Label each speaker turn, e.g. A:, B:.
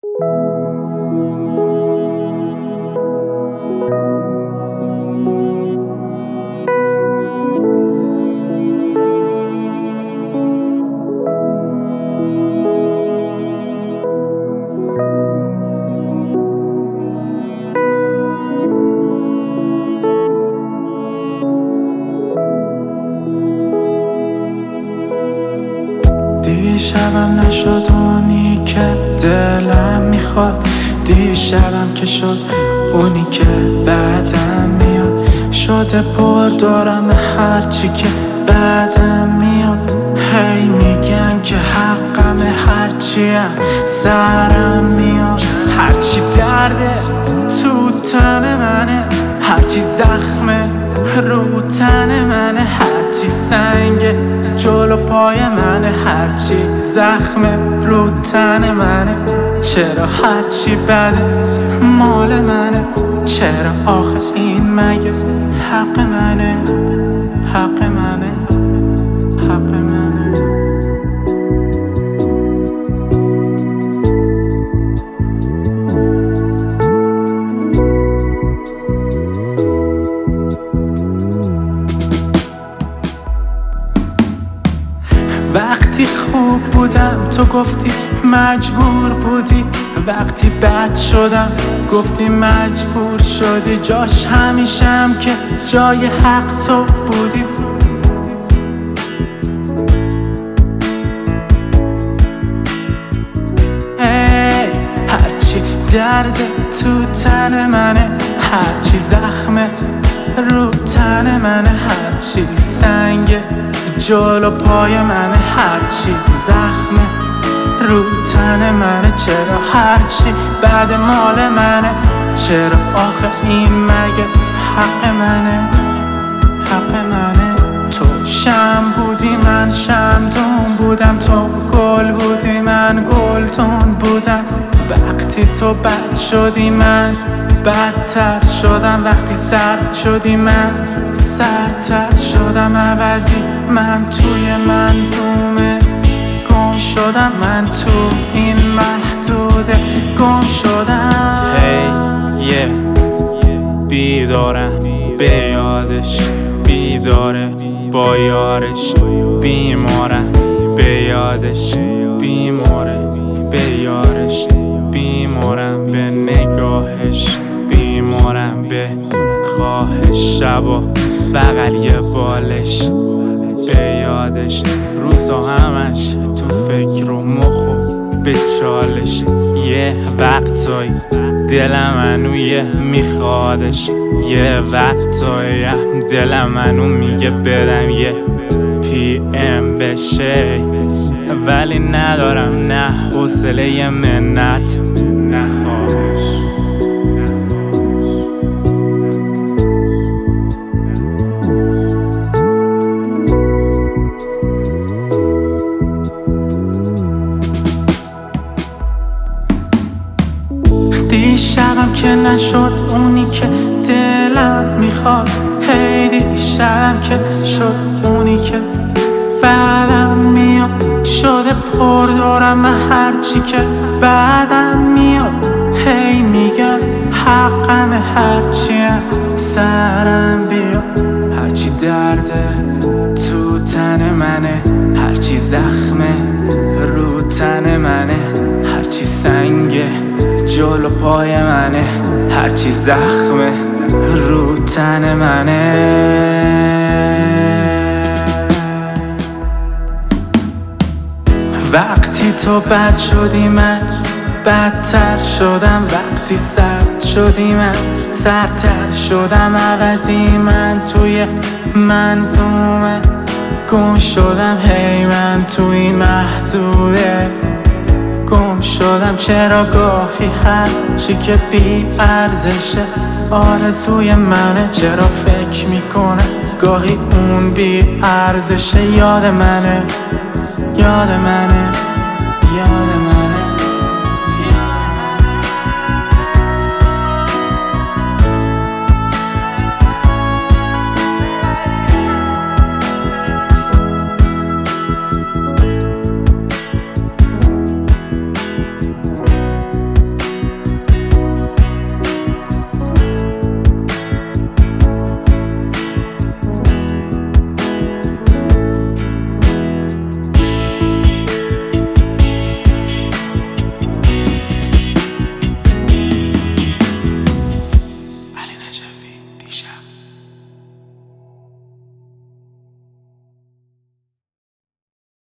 A: دیشبم نشد اونی که دلم میخواد، دیشبم که شد اونی که بعدم میاد. شده پر دارم هرچی که بعدم میاد. هی میگن که حقم هرچیم سرم میاد. هرچی درده تو تن منه، هرچی زخمه رو تن منه، هرچی سنگه جلو پای منه، هرچی زخمه رو تن منه. چرا هرچی بده مال منه؟ چرا آخه این مگه حق منه؟ حق منه، حق منه. وقتی خوب بودم تو گفتی مجبور بودی، وقتی بد شدم گفتی مجبور شدی. جاش همیشم که جای حق تو بودی. هرچی درد تو تن منه، هرچی زخمه رو تن منه، هرچی سنگه جلو پای منه، هرچی زخمه رو تن منه. چرا هرچی بعد مال منه؟ چرا آخه این مگه حق منه؟ حق منه. تو شم بودی من شمدون بودم، تو گل بودی من گلدون بودم. وقتی تو بد شدی من بدتر شدم، وقتی سرد شدی من سردتر شدم. عوضی من توی منظومه گم شدم، من تو این محدوده گم شدم.
B: هی بیدارم به یادش، بیداره با یارش. بیمارم به یادش، بیماره به یارش. بیمارم به نگاهش، بیمارم به خواهش. شبا بغل یه بالش به یادش، روزا همش تو فکر و مخ و به چالش. یه وقتایی دلم منو میخوادش، یه وقتایی دلم منو میگه برم یه پی ام بشه، ولی ندارم نه حوصله منت نه خواهش.
A: دیشبم که نشد اونی که دلم میخواد، هی دیشبم که شد اونی که بعدم میاد. شده پر دارم هرچی که بعدم میاد. هی میگن حقم هرچیم سرم بیاد. هرچی درده تو تن منه، هرچی زخمه رو تن منه، هرچی سنگه جلو پای منه، هرچی زخمه رو تن منه. وقتی تو بد شدی من بدتر شدم، وقتی سرد شدی من سردتر شدم. عوضی من توی منظومه گم شدم، هی من توی محدوده گم شدم. چرا گاهی هرچی که بی ارزشه آرزوی منه؟ چرا فکر میکنم گاهی اون بی ارزشه؟ یاد منه، یاد منه، یاد منه.